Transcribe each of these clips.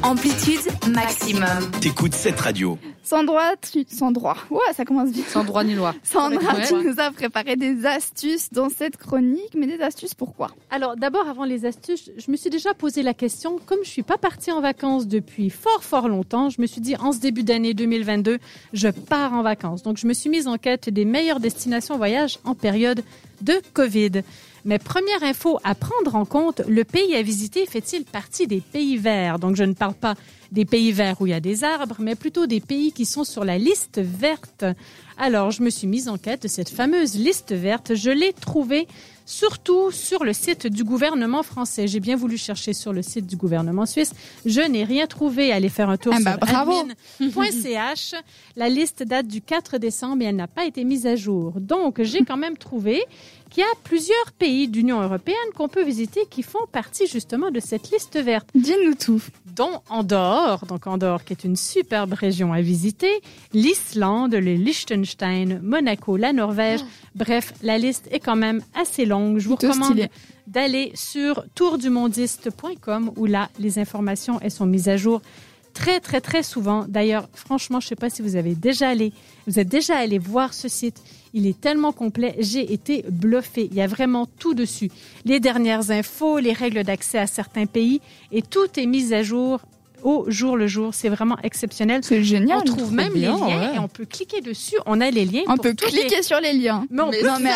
Amplitude maximum. T'écoutes cette radio. Sandra, ouais, ça commence vite. Sans droit ni loi. Sandra, tu nous as préparé des astuces dans cette chronique, mais des astuces pourquoi ? Alors d'abord, avant les astuces, je me suis déjà posé la question, comme je suis pas partie en vacances depuis fort longtemps, je me suis dit en ce début d'année 2022, je pars en vacances. Donc je me suis mise en quête des meilleures destinations voyage en période de Covid. Mais première info à prendre en compte, le pays à visiter fait-il partie des pays verts? Donc je ne parle pas des pays verts où il y a des arbres, mais plutôt des pays qui sont sur la liste verte. Alors je me suis mise en quête de cette fameuse liste verte. Je l'ai trouvée surtout sur le site du gouvernement français. J'ai bien voulu chercher sur le site du gouvernement suisse. Je n'ai rien trouvé. Allez faire un tour sur admin.ch. La liste date du 4 décembre et elle n'a pas été mise à jour. Donc, j'ai quand même trouvé qu'il y a plusieurs pays d'Union européenne qu'on peut visiter qui font partie justement de cette liste verte. Dis-nous tout. Dont Andorre, donc Andorre qui est une superbe région à visiter, l'Islande, le Liechtenstein, Monaco, la Norvège. Bref, la liste est quand même assez longue. Je vous recommande d'aller sur tourdumondiste.com où là, les informations, elles sont mises à jour très souvent. D'ailleurs, franchement, je ne sais pas si vous êtes déjà allé voir ce site. Il est tellement complet, j'ai été bluffée. Il y a vraiment tout dessus. Les dernières infos, les règles d'accès à certains pays et tout est mis à jour au jour le jour. C'est vraiment exceptionnel. C'est génial. On trouve même les liens et on peut cliquer dessus. On a les liens. On peut cliquer sur les liens. Mais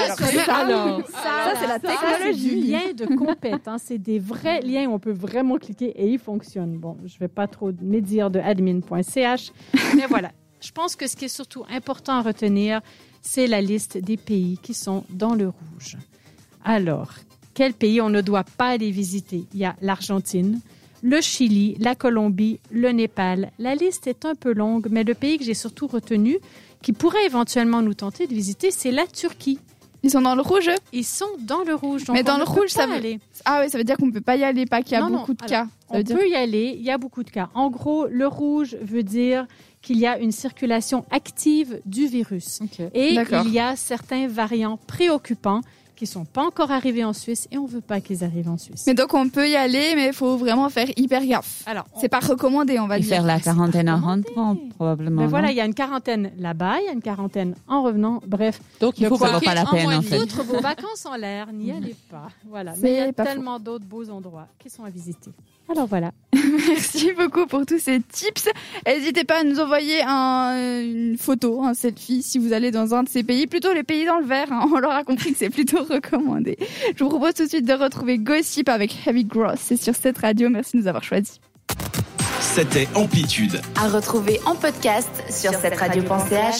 ça, c'est la technologie. C'est du lien de compète. C'est des vrais liens où on peut vraiment cliquer et ils fonctionnent. Bon, je ne vais pas trop médire de admin.ch. Mais voilà. Je pense que ce qui est surtout important à retenir, c'est la liste des pays qui sont dans le rouge. Alors, quels pays on ne doit pas aller visiter? Il y a l'Argentine, le Chili, la Colombie, le Népal. La liste est un peu longue, mais le pays que j'ai surtout retenu, qui pourrait éventuellement nous tenter de visiter, c'est la Turquie. Ils sont dans le rouge? Ils sont dans le rouge. Donc mais dans le rouge, ça veut aller. Ah oui, ça veut dire qu'on ne peut pas y aller, pas qu'il y a beaucoup de cas. On peut y aller, il y a beaucoup de cas. En gros, le rouge veut dire qu'il y a une circulation active du virus. Okay. Et il y a certains variants préoccupants qui ne sont pas encore arrivés en Suisse et on ne veut pas qu'ils arrivent en Suisse. Mais donc on peut y aller, mais il faut vraiment faire hyper gaffe. Alors, c'est pas recommandé, on va dire. Faire la quarantaine en rentrant, probablement. Mais voilà, il y a une quarantaine là-bas, il y a une quarantaine en revenant. Bref, donc il faut pas la peine en fait. Foutre vos vacances en l'air, n'y allez pas. Voilà. Mais il y a tellement d'autres beaux endroits qui sont à visiter. Alors voilà. Merci beaucoup pour tous ces tips. N'hésitez pas à nous envoyer une photo, un selfie, si vous allez dans un de ces pays. Plutôt les pays dans le vert, On l'aura compris que c'est plutôt recommandé. Je vous propose tout de suite de retrouver Gossip avec Heavy Gross. C'est sur cette radio. Merci de nous avoir choisis. C'était Amplitude. À retrouver en podcast sur cette radio.ch.